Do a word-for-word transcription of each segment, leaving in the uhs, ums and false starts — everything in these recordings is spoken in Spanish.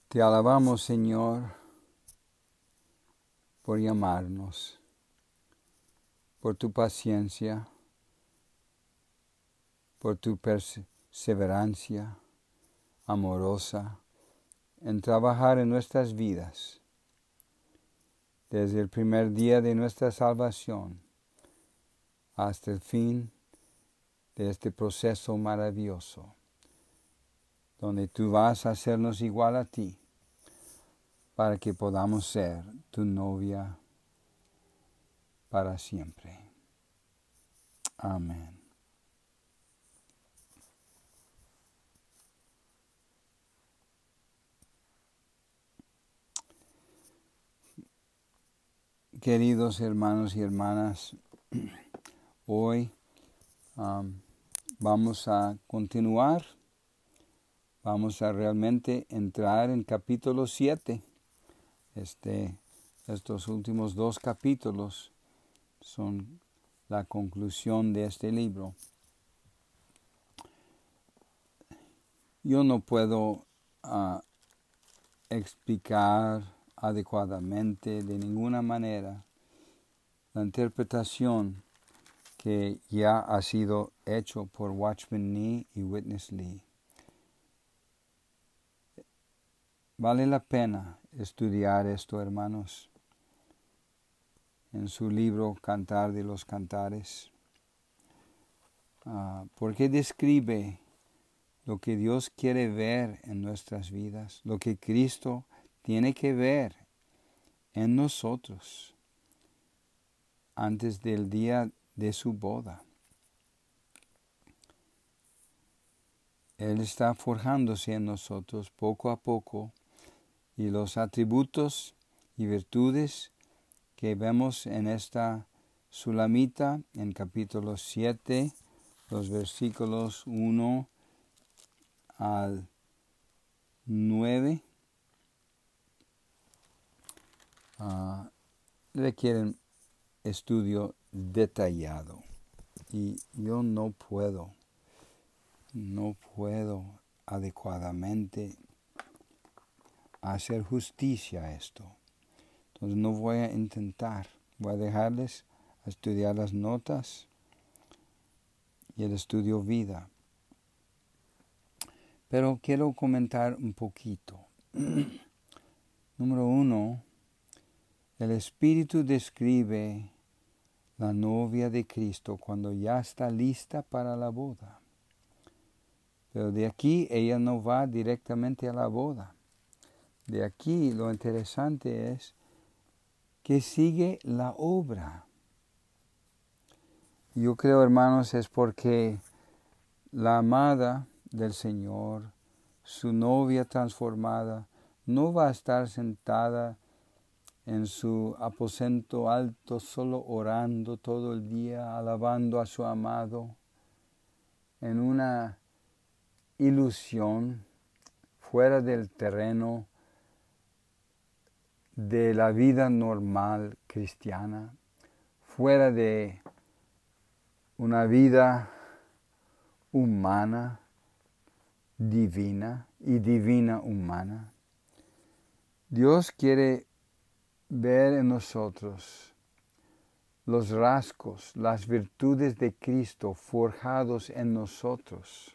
Te alabamos, Señor, por llamarnos, por tu paciencia, por tu perseverancia amorosa en trabajar en nuestras vidas, desde el primer día de nuestra salvación hasta el fin de este proceso maravilloso, donde tú vas a hacernos igual a ti, para que podamos ser tu novia para siempre. Amén. Queridos hermanos y hermanas, hoy um, vamos a continuar, vamos a realmente entrar en capítulo siete. Este, estos últimos dos capítulos son la conclusión de este libro. Yo no puedo uh, explicar adecuadamente de ninguna manera la interpretación que ya ha sido hecho por Watchman Nee y Witness Lee. Vale la pena estudiar esto, hermanos, en su libro Cantar de los Cantares, uh, porque describe lo que Dios quiere ver en nuestras vidas, lo que Cristo tiene que ver en nosotros antes del día de su boda. Él está forjándose en nosotros poco a poco, y los atributos y virtudes que vemos en esta Sulamita en capítulo siete, los versículos uno al nueve, uh, requieren estudio detallado, y yo no puedo, no puedo adecuadamente hacer justicia a esto. Entonces no voy a intentar, voy a dejarles a estudiar las notas y el estudio vida. Pero quiero comentar un poquito. Número uno, el Espíritu describe la novia de Cristo cuando ya está lista para la boda. Pero de aquí ella no va directamente a la boda. De aquí lo interesante es que sigue la obra. Yo creo, hermanos, es porque la amada del Señor, su novia transformada, no va a estar sentada en su aposento alto, solo orando todo el día, alabando a su amado, en una ilusión fuera del terreno de la vida normal cristiana, fuera de una vida humana, divina y divina humana. Dios quiere ver en nosotros los rasgos, las virtudes de Cristo forjados en nosotros.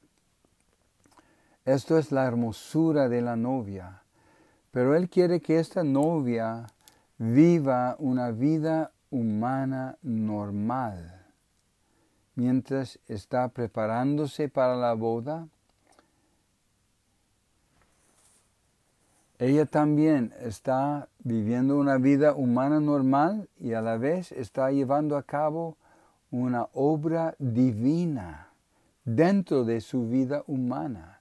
Esto es la hermosura de la novia. Pero Él quiere que esta novia viva una vida humana normal. Mientras está preparándose para la boda, ella también está viviendo una vida humana normal y a la vez está llevando a cabo una obra divina dentro de su vida humana.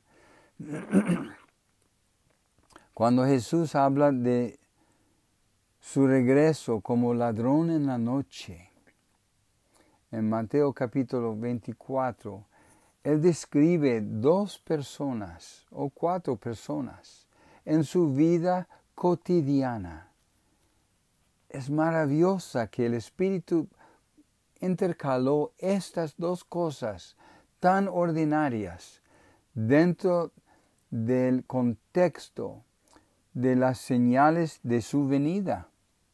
Cuando Jesús habla de su regreso como ladrón en la noche, en Mateo capítulo veinticuatro, Él describe dos personas o cuatro personas en su vida cotidiana. Es maravillosa que el Espíritu intercaló estas dos cosas tan ordinarias dentro del contexto de las señales de su venida.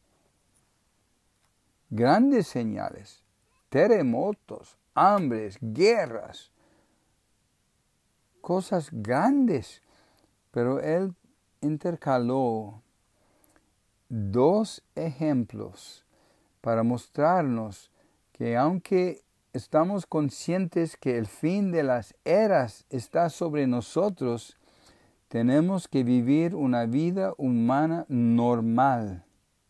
Grandes señales, terremotos, hambres, guerras, cosas grandes. Pero él intercaló dos ejemplos para mostrarnos que aunque estamos conscientes que el fin de las eras está sobre nosotros, tenemos que vivir una vida humana normal.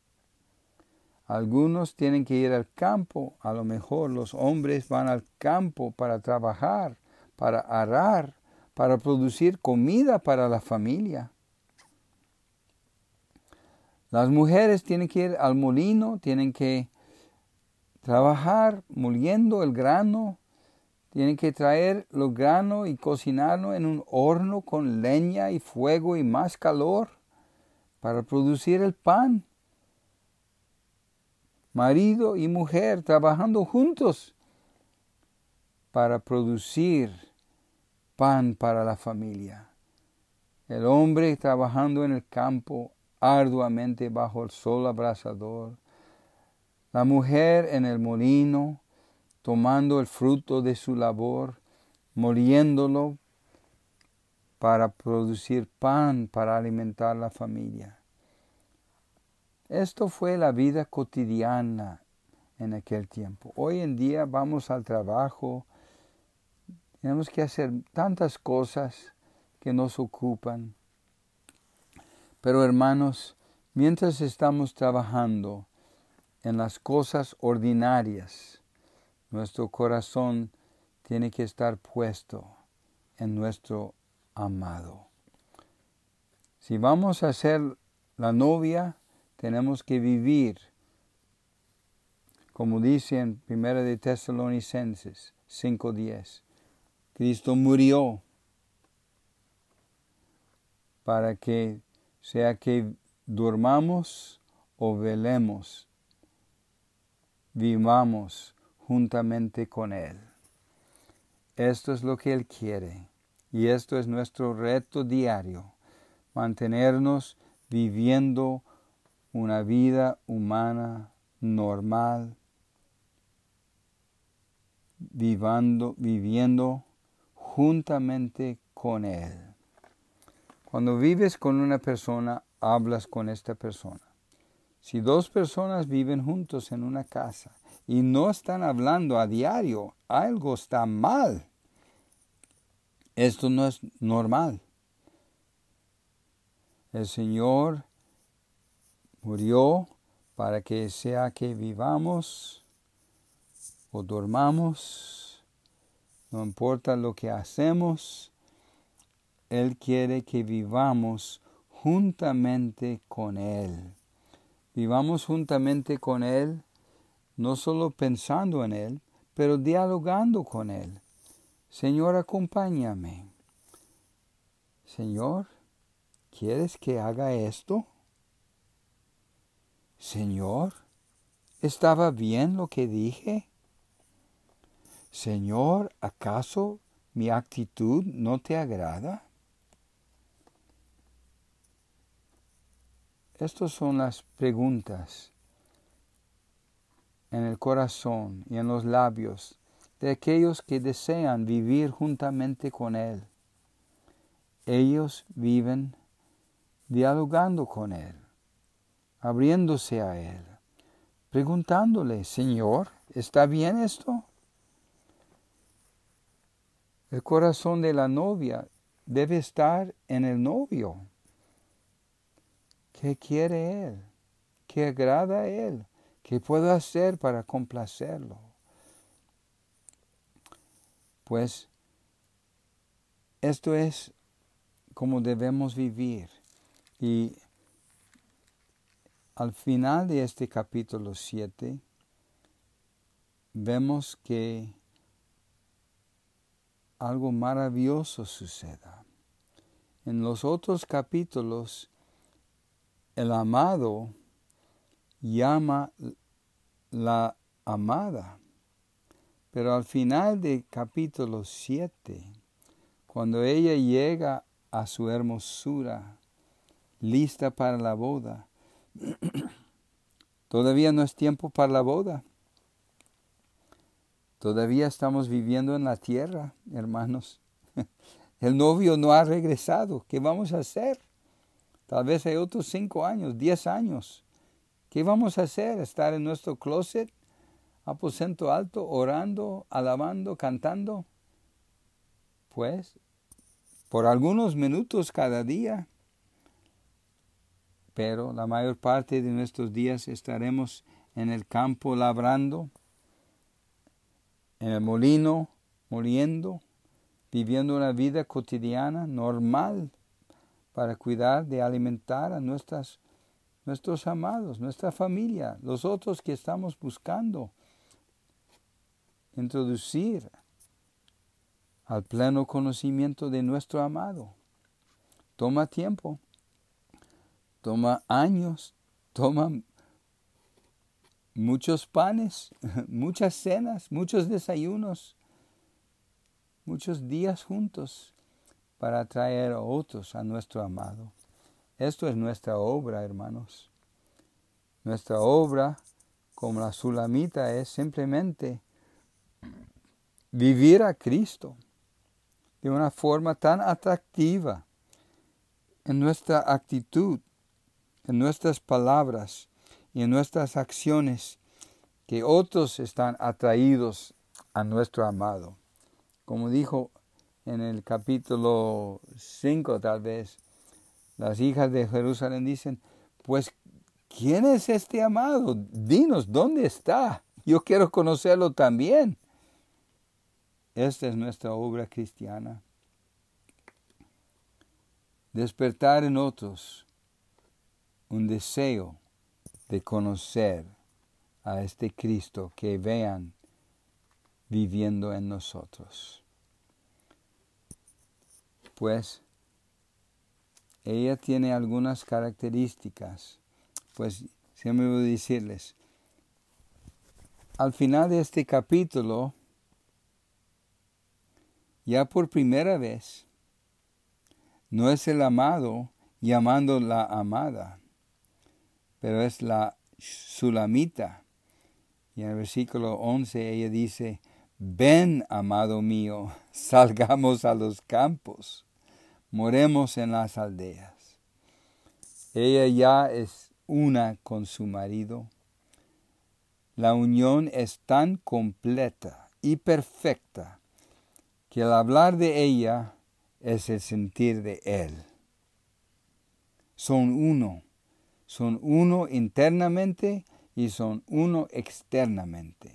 Algunos tienen que ir al campo, a lo mejor los hombres van al campo para trabajar, para arar, para producir comida para la familia. Las mujeres tienen que ir al molino, tienen que trabajar moliendo el grano, tienen que traer los granos y cocinarlo en un horno con leña y fuego y más calor para producir el pan. Marido y mujer trabajando juntos para producir pan para la familia. El hombre trabajando en el campo arduamente bajo el sol abrasador. La mujer en el molino tomando el fruto de su labor, moliéndolo para producir pan para alimentar la familia. Esto fue la vida cotidiana en aquel tiempo. Hoy en día vamos al trabajo, tenemos que hacer tantas cosas que nos ocupan. Pero hermanos, mientras estamos trabajando en las cosas ordinarias, nuestro corazón tiene que estar puesto en nuestro amado. Si vamos a ser la novia, tenemos que vivir, como dice en Primera de Tesalonicenses cinco diez. Cristo murió para que sea que durmamos o velemos, vivamos juntamente con Él. Esto es lo que Él quiere y esto es nuestro reto diario, mantenernos viviendo una vida humana normal, vivando, viviendo juntamente con Él. Cuando vives con una persona, hablas con esta persona. Si dos personas viven juntos en una casa y no están hablando a diario, algo está mal. Esto no es normal. El Señor murió para que sea que vivamos o dormamos, no importa lo que hacemos, Él quiere que vivamos juntamente con Él. Vivamos juntamente con Él, no solo pensando en Él, pero dialogando con Él. Señor, acompáñame. Señor, ¿quieres que haga esto? Señor, ¿estaba bien lo que dije? Señor, ¿acaso mi actitud no te agrada? Estas son las preguntas en el corazón y en los labios de aquellos que desean vivir juntamente con Él. Ellos viven dialogando con Él, abriéndose a Él, preguntándole, Señor, ¿está bien esto? El corazón de la novia debe estar en el novio. ¿Qué quiere Él? ¿Qué agrada a Él? ¿Qué puedo hacer para complacerlo? Pues esto es como debemos vivir. Y al final de este capítulo siete, vemos que algo maravilloso suceda. En los otros capítulos, el amado llama la amada. Pero al final del capítulo siete, cuando ella llega a su hermosura, lista para la boda. Todavía no es tiempo para la boda. Todavía estamos viviendo en la tierra, hermanos. El novio no ha regresado. ¿Qué vamos a hacer? Tal vez hay otros cinco años, diez años. ¿Qué vamos a hacer? ¿Estar en nuestro closet, aposento alto, orando, alabando, cantando? Pues, por algunos minutos cada día. Pero la mayor parte de nuestros días estaremos en el campo labrando, en el molino, moliendo, viviendo una vida cotidiana, normal, para cuidar de alimentar a nuestras, nuestros amados, nuestra familia, los otros que estamos buscando introducir al pleno conocimiento de nuestro amado. Toma tiempo, toma años, toma muchos panes, muchas cenas, muchos desayunos, muchos días juntos para traer a otros a nuestro amado. Esto es nuestra obra, hermanos. Nuestra obra, como la Sulamita, es simplemente vivir a Cristo de una forma tan atractiva en nuestra actitud, en nuestras palabras y en nuestras acciones, que otros están atraídos a nuestro amado. Como dijo en el capítulo cinco, tal vez, las hijas de Jerusalén dicen, pues, ¿quién es este amado? Dinos, ¿dónde está? Yo quiero conocerlo también. Esta es nuestra obra cristiana. Despertar en otros un deseo de conocer a este Cristo que vean viviendo en nosotros. Pues ella tiene algunas características. Pues siempre voy a decirles, al final de este capítulo, ya por primera vez, no es el amado llamando la amada, pero es la Sulamita. Y en el versículo once ella dice, ven, amado mío, salgamos a los campos, moremos en las aldeas. Ella ya es una con su marido. La unión es tan completa y perfecta que el hablar de ella es el sentir de él. Son uno, son uno internamente y son uno externamente.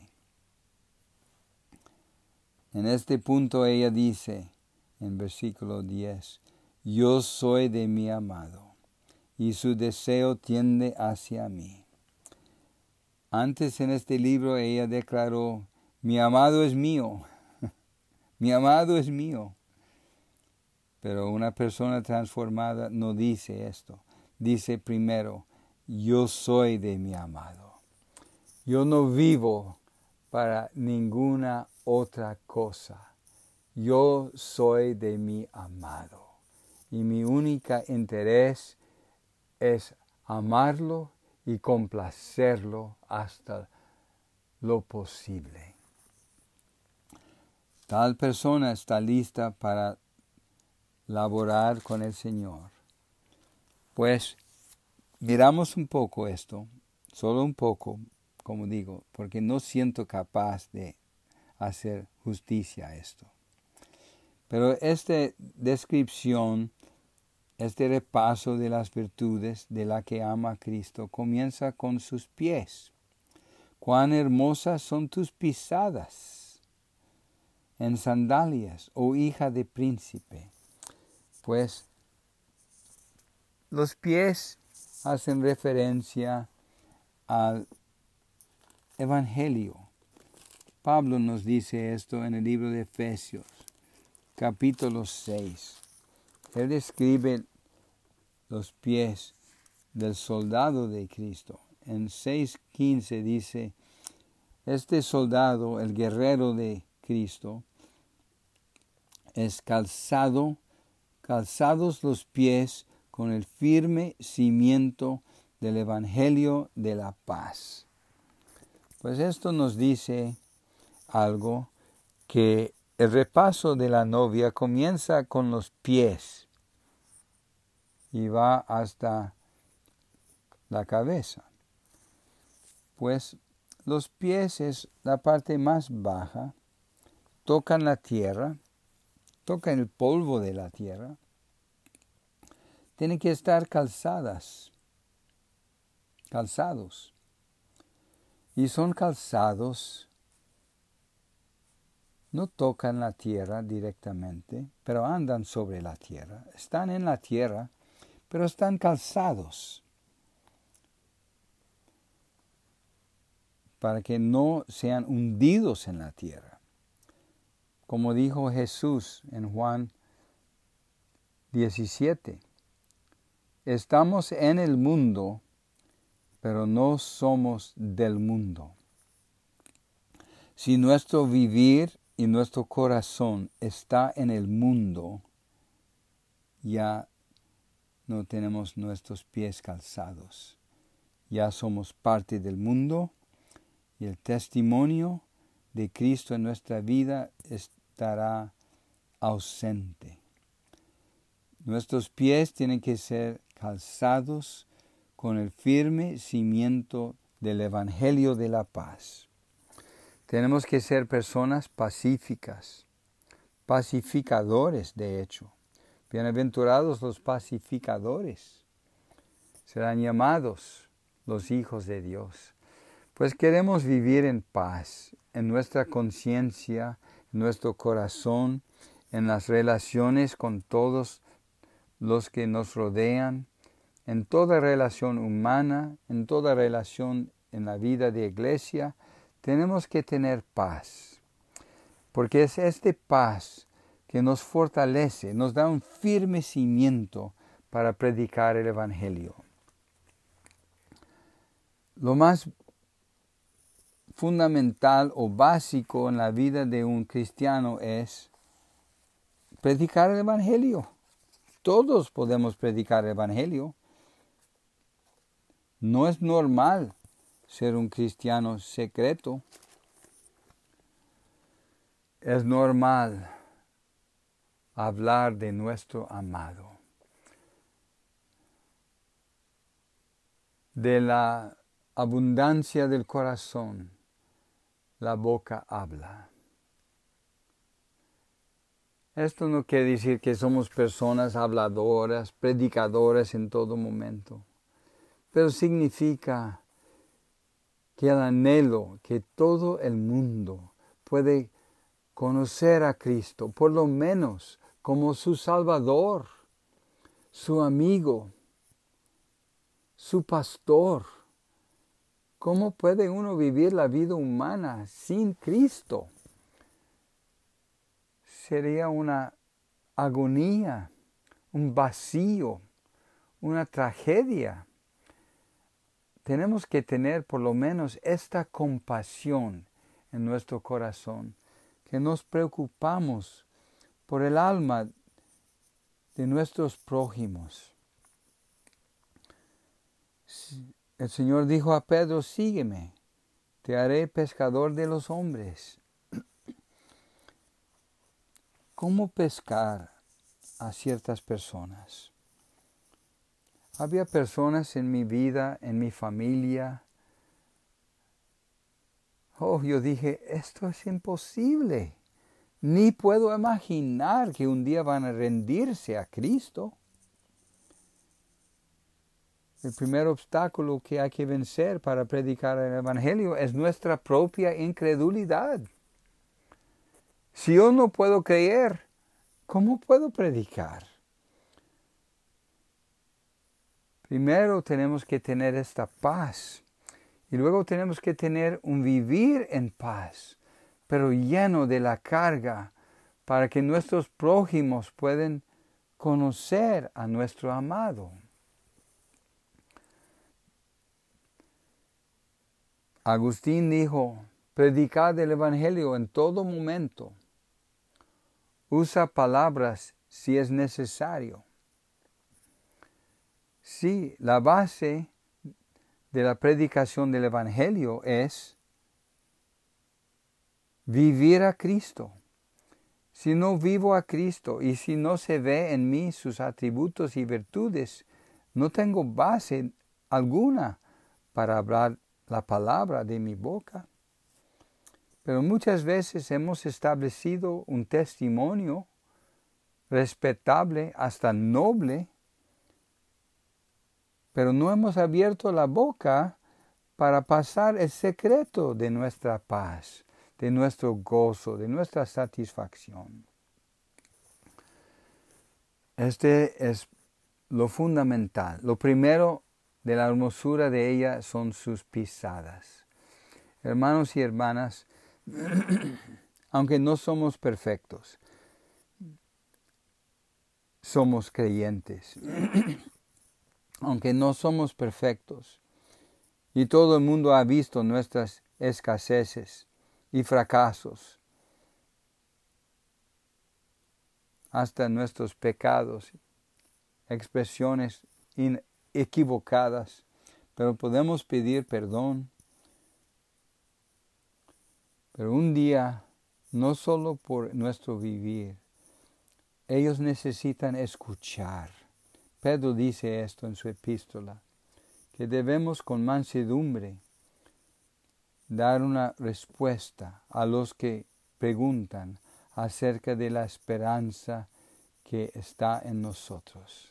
En este punto ella dice, en versículo diez, yo soy de mi amado, y su deseo tiende hacia mí. Antes en este libro ella declaró, mi amado es mío, mi amado es mío. Pero una persona transformada no dice esto. Dice primero, yo soy de mi amado. Yo no vivo para ninguna otra cosa. Yo soy de mi amado. Y mi único interés es amarlo y complacerlo hasta lo posible. Tal persona está lista para laborar con el Señor. Pues miramos un poco esto, solo un poco, como digo, porque no siento capaz de hacer justicia a esto. Pero esta descripción, este repaso de las virtudes de la que ama a Cristo, comienza con sus pies. Cuán hermosas son tus pisadas en sandalias, oh hija de príncipe. Pues los pies hacen referencia al Evangelio. Pablo nos dice esto en el libro de Efesios, capítulo seis. Él describe los pies del soldado de Cristo. En seis quince dice, este soldado, el guerrero de Cristo, es calzado, calzados los pies con el firme cimiento del Evangelio de la paz. Pues esto nos dice algo, que el repaso de la novia comienza con los pies y va hasta la cabeza. Pues los pies es la parte más baja, tocan la tierra, tocan el polvo de la tierra, tienen que estar calzadas, calzados. Y son calzados, no tocan la tierra directamente, pero andan sobre la tierra. Están en la tierra, pero están calzados para que no sean hundidos en la tierra. Como dijo Jesús en Juan diecisiete, estamos en el mundo, pero no somos del mundo. Si nuestro vivir y nuestro corazón está en el mundo, ya no tenemos nuestros pies calzados. Ya somos parte del mundo y el testimonio de Cristo en nuestra vida estará ausente. Nuestros pies tienen que ser calzados con el firme cimiento del Evangelio de la paz. Tenemos que ser personas pacíficas, pacificadores de hecho. Bienaventurados los pacificadores, serán llamados los hijos de Dios. Pues queremos vivir en paz, en nuestra conciencia, en nuestro corazón, en las relaciones con todos los que nos rodean, en toda relación humana, en toda relación en la vida de iglesia. Tenemos que tener paz, porque es este paz que nos fortalece, nos da un firme cimiento para predicar el Evangelio. Lo más fundamental o básico en la vida de un cristiano es predicar el Evangelio. Todos podemos predicar el Evangelio. No es normal ser un cristiano secreto. Es normal hablar de nuestro amado. De la abundancia del corazón, la boca habla. Esto no quiere decir que somos personas habladoras, predicadoras en todo momento, pero significa que el anhelo que todo el mundo puede conocer a Cristo, por lo menos como su Salvador, su amigo, su pastor. ¿Cómo puede uno vivir la vida humana sin Cristo? Sería una agonía, un vacío, una tragedia. Tenemos que tener por lo menos esta compasión en nuestro corazón, que nos preocupamos por el alma de nuestros prójimos. El Señor dijo a Pedro, sígueme, te haré pescador de los hombres. ¿Cómo pescar a ciertas personas? Había personas en mi vida, en mi familia. Oh, yo dije, esto es imposible. Ni puedo imaginar que un día van a rendirse a Cristo. El primer obstáculo que hay que vencer para predicar el Evangelio es nuestra propia incredulidad. Si yo no puedo creer, ¿cómo puedo predicar? Primero tenemos que tener esta paz y luego tenemos que tener un vivir en paz, pero lleno de la carga para que nuestros prójimos puedan conocer a nuestro amado. Agustín dijo, predicad el Evangelio en todo momento. Usa palabras si es necesario. Sí, la base de la predicación del Evangelio es vivir a Cristo. Si no vivo a Cristo y si no se ve en mí sus atributos y virtudes, no tengo base alguna para hablar la palabra de mi boca. Pero muchas veces hemos establecido un testimonio respetable, hasta noble, pero no hemos abierto la boca para pasar el secreto de nuestra paz, de nuestro gozo, de nuestra satisfacción. Este es lo fundamental. Lo primero de la hermosura de ella son sus pisadas. Hermanos y hermanas, aunque no somos perfectos, somos creyentes. Aunque no somos perfectos, y todo el mundo ha visto nuestras escaseces y fracasos, hasta nuestros pecados, expresiones equivocadas, pero podemos pedir perdón. Pero un día, no solo por nuestro vivir, ellos necesitan escuchar. Pedro dice esto en su epístola, que debemos con mansedumbre dar una respuesta a los que preguntan acerca de la esperanza que está en nosotros.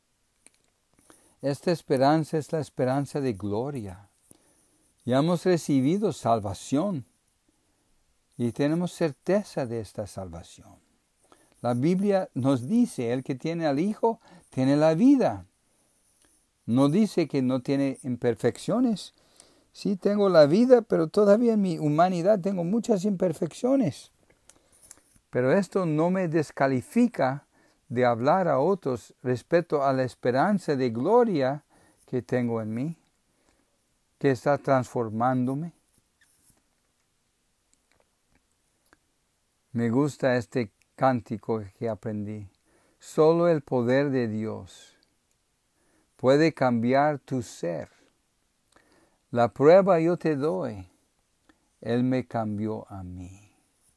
Esta esperanza es la esperanza de gloria. Ya hemos recibido salvación y tenemos certeza de esta salvación. La Biblia nos dice, el que tiene al Hijo tiene la vida. No dice que no tiene imperfecciones. Sí tengo la vida, pero todavía en mi humanidad tengo muchas imperfecciones. Pero esto no me descalifica de hablar a otros respecto a la esperanza de gloria que tengo en mí, que está transformándome. Me gusta este cántico que aprendí. Solo el poder de Dios puede cambiar tu ser. La prueba yo te doy. Él me cambió a mí.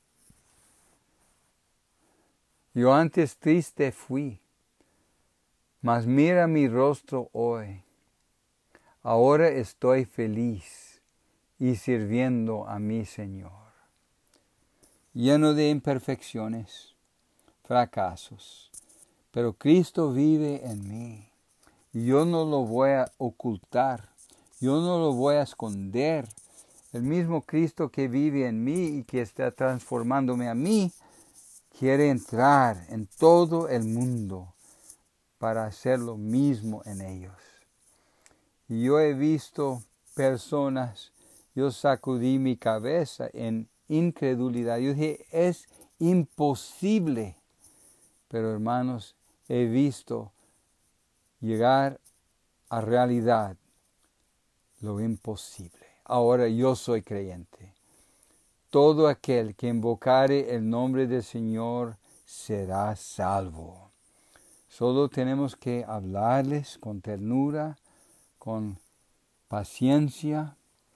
Yo antes triste fui, mas mira mi rostro hoy. Ahora estoy feliz y sirviendo a mi Señor. Lleno de imperfecciones, fracasos, pero Cristo vive en mí. Y yo no lo voy a ocultar, yo no lo voy a esconder. El mismo Cristo que vive en mí y que está transformándome a mí, quiere entrar en todo el mundo para hacer lo mismo en ellos. Y yo he visto personas, yo sacudí mi cabeza en incredulidad. Yo dije, es imposible. Pero hermanos, he visto llegar a realidad lo imposible. Ahora yo soy creyente. Todo aquel que invocare el nombre del Señor será salvo. Solo tenemos que hablarles con ternura, con paciencia,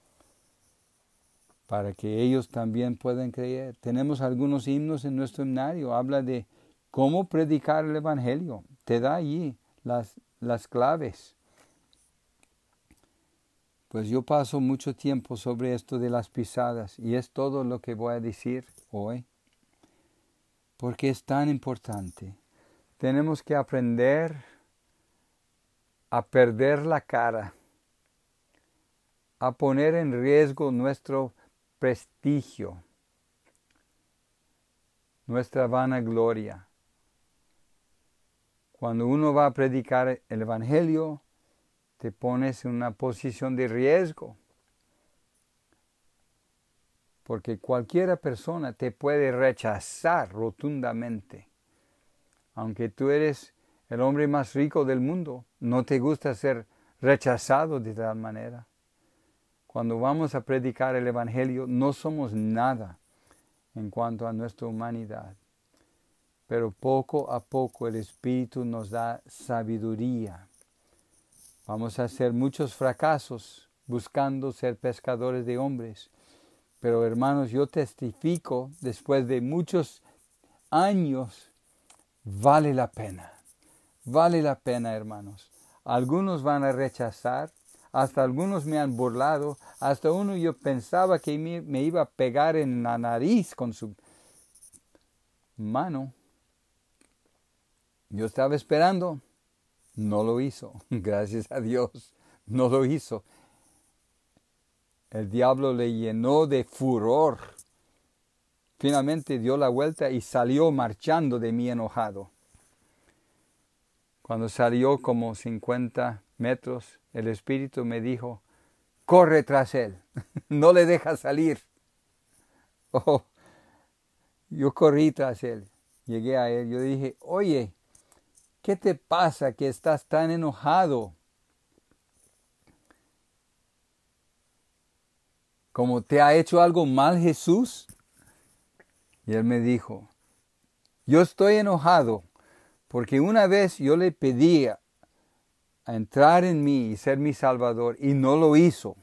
para que ellos también puedan creer. Tenemos algunos himnos en nuestro himnario, habla de cómo predicar el Evangelio. Te da allí las, las claves. Pues yo paso mucho tiempo sobre esto de las pisadas y es todo lo que voy a decir hoy, porque es tan importante. Tenemos que aprender a perder la cara, a poner en riesgo nuestro prestigio, nuestra vanagloria. Cuando uno va a predicar el Evangelio, te pones en una posición de riesgo, porque cualquiera persona te puede rechazar rotundamente. Aunque tú eres el hombre más rico del mundo, no te gusta ser rechazado de tal manera. Cuando vamos a predicar el Evangelio, no somos nada en cuanto a nuestra humanidad. Pero poco a poco el Espíritu nos da sabiduría Vamos a hacer muchos fracasos buscando ser pescadores de hombres. Pero hermanos, yo testifico, después de muchos años, vale la pena. Vale la pena, hermanos. Algunos van a rechazar, hasta algunos me han burlado, hasta uno yo pensaba que me, me iba a pegar en la nariz con su mano. Yo estaba esperando, no lo hizo, gracias a Dios, no lo hizo. El diablo le llenó de furor. Finalmente dio la vuelta y salió marchando de mí enojado. Cuando salió como cincuenta metros, el Espíritu me dijo, corre tras él, no le dejas salir. Oh, yo corrí tras él, llegué a él, yo dije, oye, ¿qué te pasa que estás tan enojado? ¿Cómo te ha hecho algo mal Jesús? Y él me dijo, yo estoy enojado porque una vez yo le pedí a entrar en mí y ser mi Salvador y no lo hizo.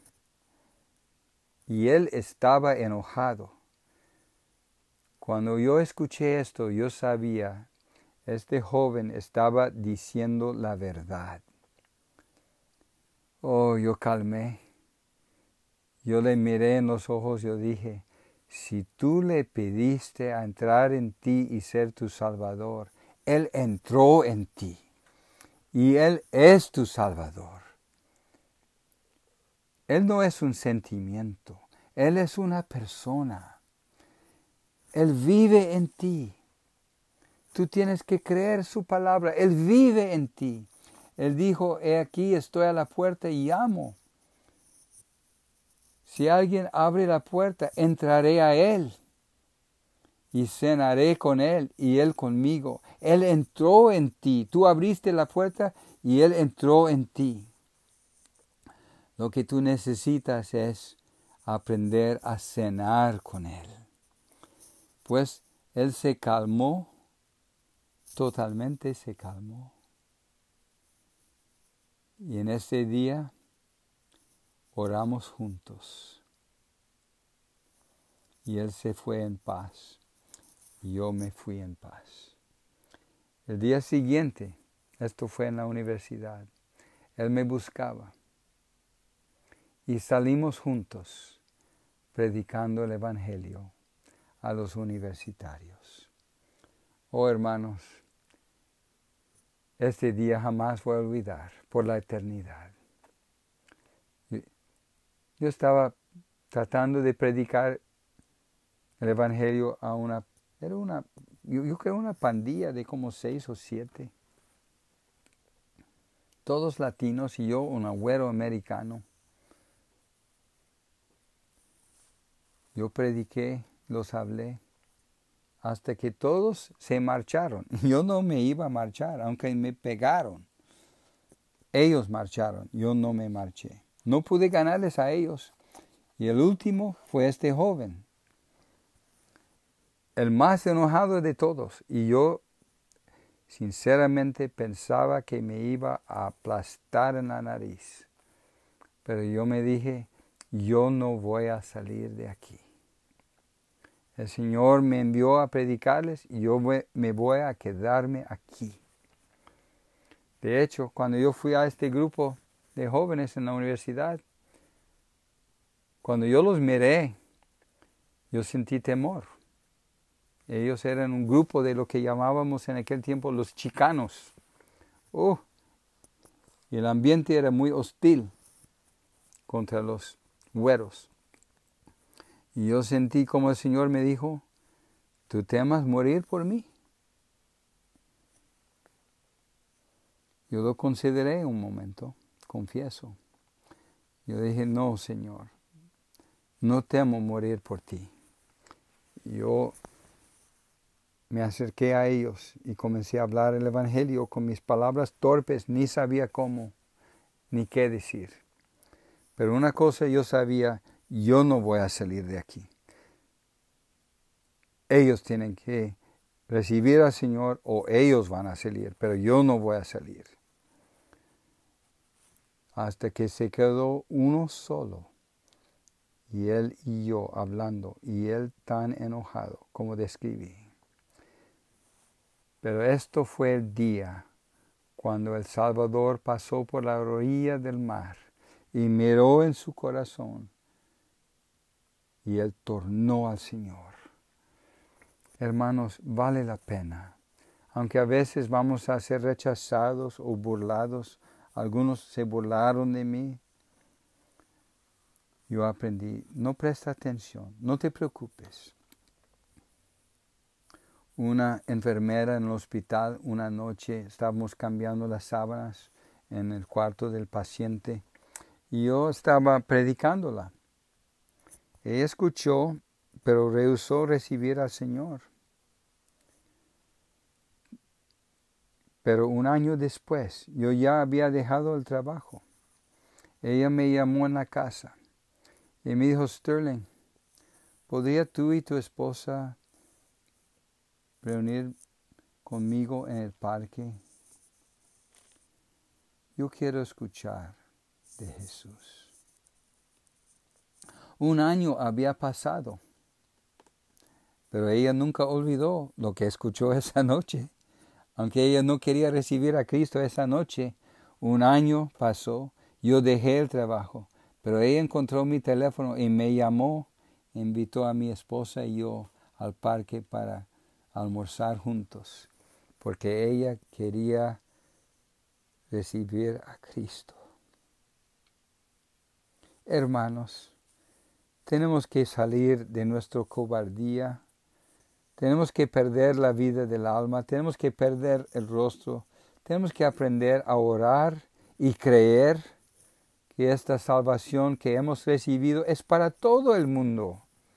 Y él estaba enojado. Cuando yo escuché esto, yo sabía, este joven estaba diciendo la verdad. Oh, yo calmé. Yo le miré en los ojos, yo dije, si tú le pediste a entrar en ti y ser tu Salvador, Él entró en ti y Él es tu Salvador. Él no es un sentimiento, Él es una persona. Él vive en ti. Tú tienes que creer su palabra. Él vive en ti. Él dijo, he aquí, estoy a la puerta y llamo. Si alguien abre la puerta, entraré a Él y cenaré con Él y Él conmigo. Él entró en ti. Tú abriste la puerta y Él entró en ti. Lo que tú necesitas es aprender a cenar con Él. Pues Él se calmó, totalmente se calmó. Y en ese día oramos juntos. Y Él se fue en paz. Y yo me fui en paz. El día siguiente, esto fue en la universidad, Él me buscaba. Y salimos juntos, predicando el Evangelio a los universitarios. Oh, hermanos, este día jamás voy a olvidar por la eternidad. Yo estaba tratando de predicar el Evangelio a una, era una, yo, yo creo una pandilla de como seis o siete. Todos latinos y yo un agüero americano. Yo prediqué, los hablé, hasta que todos se marcharon. Yo no me iba a marchar, aunque me pegaron. Ellos marcharon, yo no me marché. No pude ganarles a ellos. Y el último fue este joven, el más enojado de todos. Y yo sinceramente pensaba que me iba a aplastar en la nariz. Pero yo me dije, yo no voy a salir de aquí. El Señor me envió a predicarles y yo me voy a quedarme aquí. De hecho, cuando yo fui a este grupo de jóvenes en la universidad, cuando yo los miré, yo sentí temor. Ellos eran un grupo de lo que llamábamos en aquel tiempo los chicanos. Oh, y el ambiente era muy hostil contra los güeros. Y yo sentí como el Señor me dijo, ¿tú temas morir por mí? Yo lo consideré un momento, confieso. Yo dije, no, Señor, no temo morir por ti. Yo me acerqué a ellos y comencé a hablar el Evangelio con mis palabras torpes, ni sabía cómo, ni qué decir. Pero una cosa yo sabía, yo no voy a salir de aquí. Ellos tienen que recibir al Señor o ellos van a salir, pero yo no voy a salir. hasta que se quedó uno solo, y él y yo hablando, y él tan enojado como describí. Pero esto fue el día cuando el Salvador pasó por la orilla del mar y miró en su corazón, y él tornó al Señor. Hermanos, vale la pena. Aunque a veces vamos a ser rechazados o burlados, algunos se burlaron de mí, yo aprendí, no presta atención, no te preocupes. Una enfermera en el hospital, una noche estábamos cambiando las sábanas en el cuarto del paciente y yo estaba predicándola. Ella escuchó, pero rehusó recibir al Señor. Pero un año después, yo ya había dejado el trabajo. Ella me llamó en la casa y me dijo, Sterling, ¿podría tú y tu esposa reunir conmigo en el parque? Yo quiero escuchar de Jesús. Un año había pasado, pero ella nunca olvidó lo que escuchó esa noche. Aunque ella no quería recibir a Cristo esa noche, un año pasó, yo dejé el trabajo, pero ella encontró mi teléfono y me llamó, invitó a mi esposa y yo al parque para almorzar juntos, porque ella quería recibir a Cristo. Hermanos, tenemos que salir de nuestra cobardía. Tenemos que perder la vida del alma, tenemos que perder el rostro, tenemos que aprender a orar y creer que esta salvación que hemos recibido es para todo el mundo.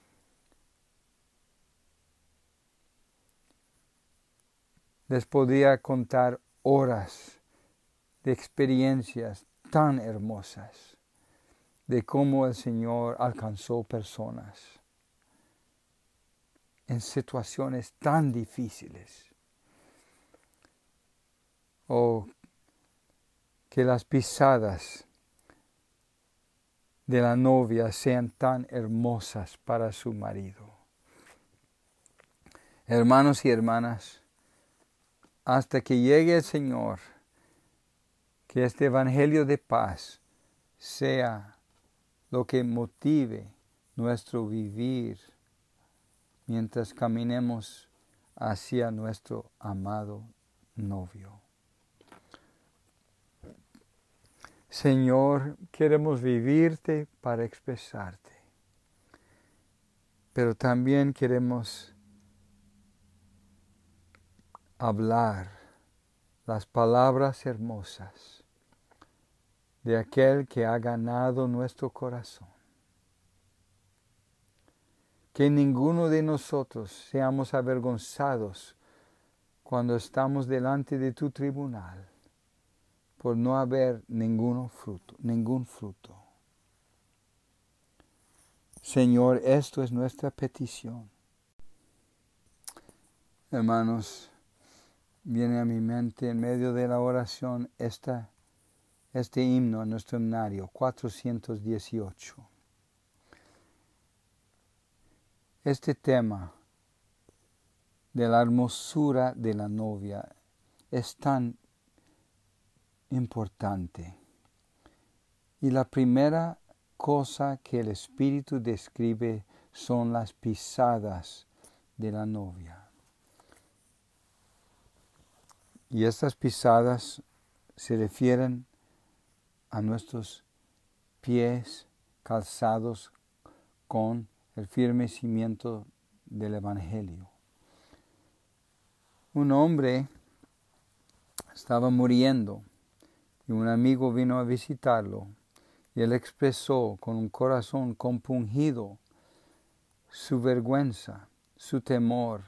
Les podría contar horas de experiencias tan hermosas de cómo el Señor alcanzó personas en situaciones tan difíciles. O que las pisadas de la novia sean tan hermosas para su marido. Hermanos y hermanas, hasta que llegue el Señor, que este evangelio de paz sea lo que motive nuestro vivir mientras caminemos hacia nuestro amado novio. Señor, queremos vivirte para expresarte, pero también queremos hablar las palabras hermosas de aquel que ha ganado nuestro corazón. Que ninguno de nosotros seamos avergonzados cuando estamos delante de tu tribunal por no haber ningún fruto, ningún fruto. Señor, esto es nuestra petición. Hermanos, viene a mi mente en medio de la oración esta, este himno en nuestro himnario, cuatrocientos dieciocho. Este tema de la hermosura de la novia es tan importante. Y la primera cosa que el Espíritu describe son las pisadas de la novia. Y estas pisadas se refieren a nuestros pies calzados con el firme cimiento del Evangelio. Un hombre estaba muriendo y un amigo vino a visitarlo y él expresó con un corazón compungido su vergüenza, su temor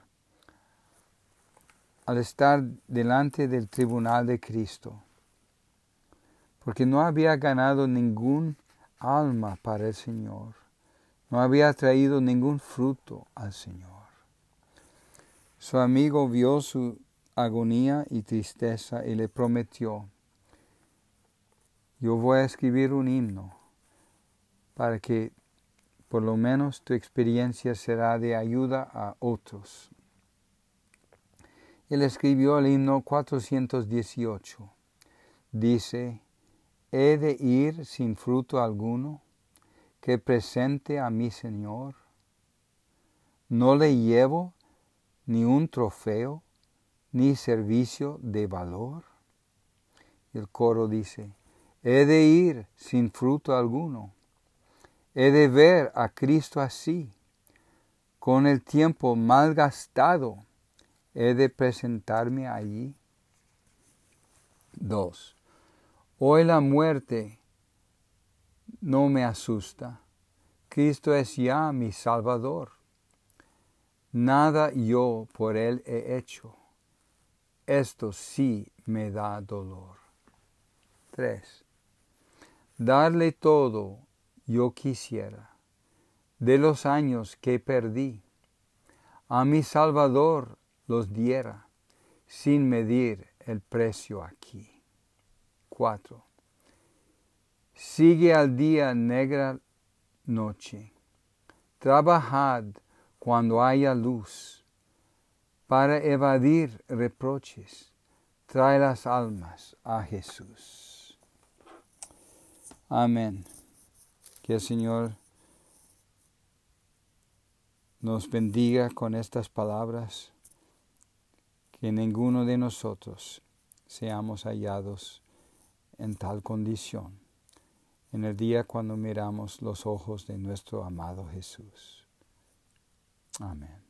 al estar delante del tribunal de Cristo, porque no había ganado ningún alma para el Señor, no había traído ningún fruto al Señor. Su amigo vio su agonía y tristeza y le prometió Yo voy a escribir un himno para que por lo menos tu experiencia será de ayuda a otros. Él escribió el himno cuatrocientos dieciocho. Dice, ¿he de ir sin fruto alguno que presente a mi Señor? ¿No le llevo ni un trofeo, ni servicio de valor? El coro dice, he de ir sin fruto alguno, he de ver a Cristo así, con el tiempo malgastado, he de presentarme allí. Dos. Hoy la muerte no me asusta, Cristo es ya mi Salvador. Nada yo por Él he hecho, esto sí me da dolor. Tres. Darle todo yo quisiera, de los años que perdí, a mi Salvador los diera, sin medir el precio aquí. Cuatro. Sigue al día negra noche, trabajad cuando haya luz, para evadir reproches, trae las almas a Jesús. Amén. Que el Señor nos bendiga con estas palabras, que ninguno de nosotros seamos hallados en tal condición en el día cuando miramos los ojos de nuestro amado Jesús. Amén.